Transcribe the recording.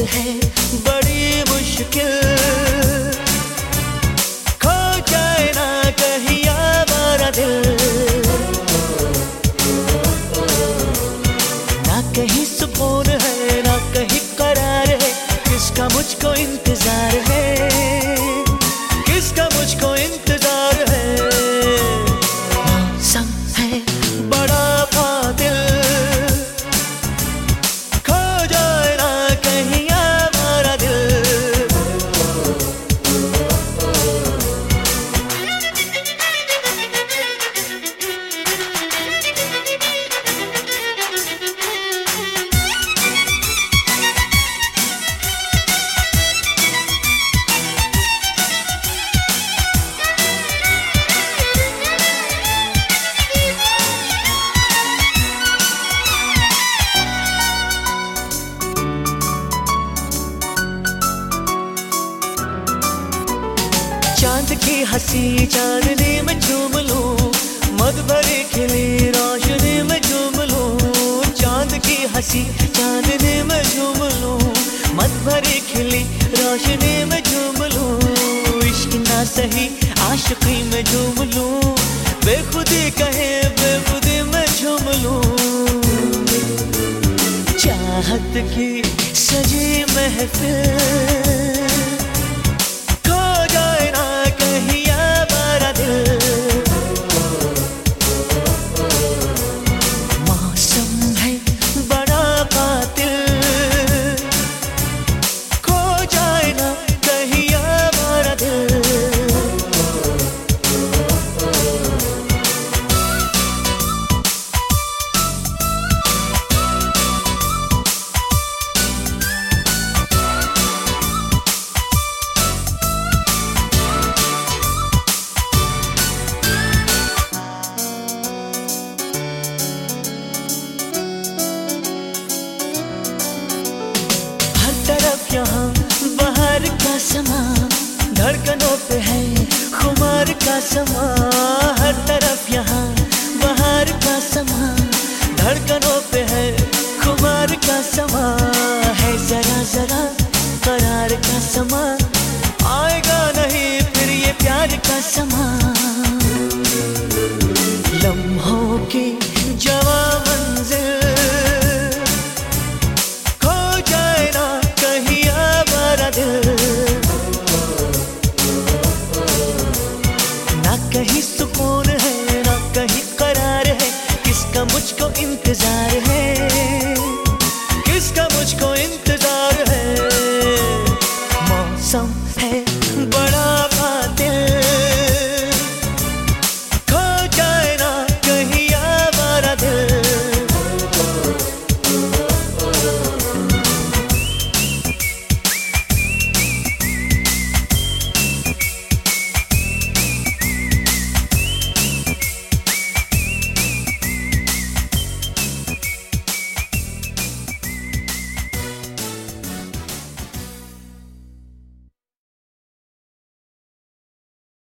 है बड़ी मुश्किल, खो जाए ना कहीं हमारा दिल, ना कहीं सुकून है ना कहीं करार है, किसका मुझको इंतजार है, किसका मुझको इंतजार है। मौसम है बड़ा कातिल, खो जाए ना कहीं हमारा दिल। चांद की हंसी चांदनी में झूम लूं, मद भरी खिली रोशनी में झूम लूं, चांद की हंसी चांदनी में झूम लूं, मद भरी खिली रोशनी में झूम लूं, इश्क ना सही आशिकी में झूम लूं, बेखुदी कहे बेखुदी में झूम लूं, चाहत की सजी महफिल, यहाँ बाहर का समा, धड़कनों पे है खुमार का समा, हर तरफ यहाँ